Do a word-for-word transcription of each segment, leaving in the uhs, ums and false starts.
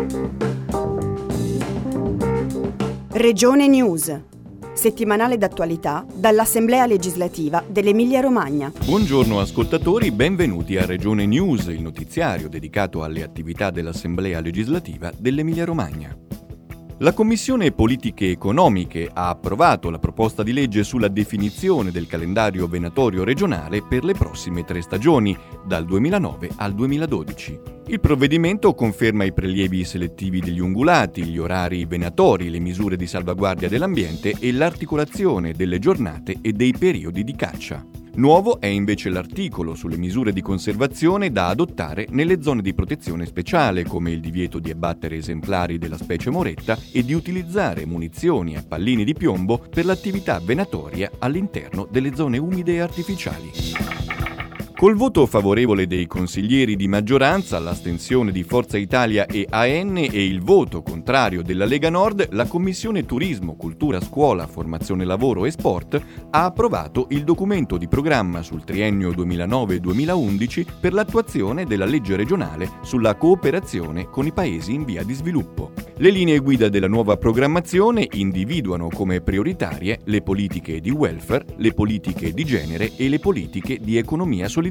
Regione News, settimanale d'attualità dall'Assemblea legislativa dell'Emilia-Romagna. Buongiorno ascoltatori, benvenuti a Regione News, il notiziario dedicato alle attività dell'Assemblea legislativa dell'Emilia-Romagna. La Commissione Politiche Economiche ha approvato la proposta di legge sulla definizione del calendario venatorio regionale per le prossime tre stagioni, dal duemilanove al duemiladodici. Il provvedimento conferma i prelievi selettivi degli ungulati, gli orari venatori, le misure di salvaguardia dell'ambiente e l'articolazione delle giornate e dei periodi di caccia. Nuovo è invece l'articolo sulle misure di conservazione da adottare nelle zone di protezione speciale, come il divieto di abbattere esemplari della specie moretta e di utilizzare munizioni a pallini di piombo per l'attività venatoria all'interno delle zone umide e artificiali. Col voto favorevole dei consiglieri di maggioranza, l'astensione di Forza Italia e A N e il voto contrario della Lega Nord, la Commissione Turismo, Cultura, Scuola, Formazione Lavoro e Sport ha approvato il documento di programma sul triennio duemilanove duemilaundici per l'attuazione della legge regionale sulla cooperazione con i paesi in via di sviluppo. Le linee guida della nuova programmazione individuano come prioritarie le politiche di welfare, le politiche di genere e le politiche di economia solidale.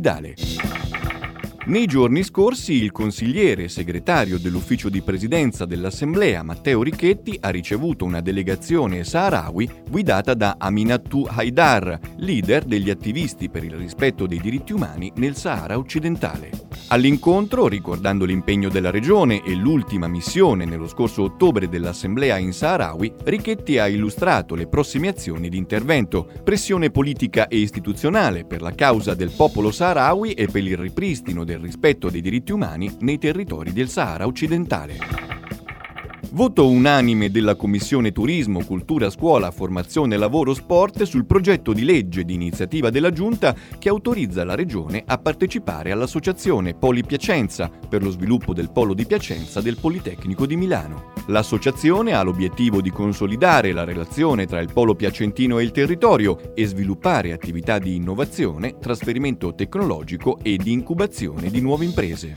Nei giorni scorsi il consigliere segretario dell'ufficio di presidenza dell'Assemblea, Matteo Richetti, ha ricevuto una delegazione saharawi guidata da Aminatou Haidar, leader degli attivisti per il rispetto dei diritti umani nel Sahara occidentale. All'incontro, ricordando l'impegno della regione e l'ultima missione nello scorso ottobre dell'Assemblea in Saharawi, Richetti ha illustrato le prossime azioni di intervento, pressione politica e istituzionale per la causa del popolo saharawi e per il ripristino del rispetto dei diritti umani nei territori del Sahara occidentale. Voto unanime della Commissione Turismo, Cultura, Scuola, Formazione, Lavoro, Sport sul progetto di legge di iniziativa della Giunta che autorizza la Regione a partecipare all'associazione Poli Piacenza per lo sviluppo del Polo di Piacenza del Politecnico di Milano. L'associazione ha l'obiettivo di consolidare la relazione tra il Polo Piacentino e il territorio e sviluppare attività di innovazione, trasferimento tecnologico e di incubazione di nuove imprese.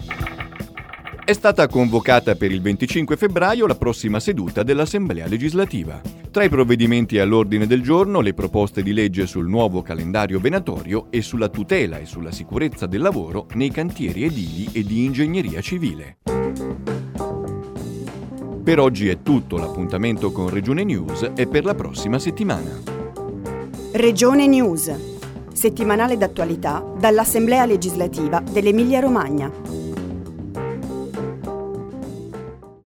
È stata convocata per il venticinque febbraio la prossima seduta dell'Assemblea legislativa. Tra i provvedimenti all'ordine del giorno le proposte di legge sul nuovo calendario venatorio e sulla tutela e sulla sicurezza del lavoro nei cantieri edili e di ingegneria civile. Per oggi è tutto, l'appuntamento con Regione News è per la prossima settimana. Regione News, settimanale d'attualità dall'Assemblea legislativa dell'Emilia-Romagna.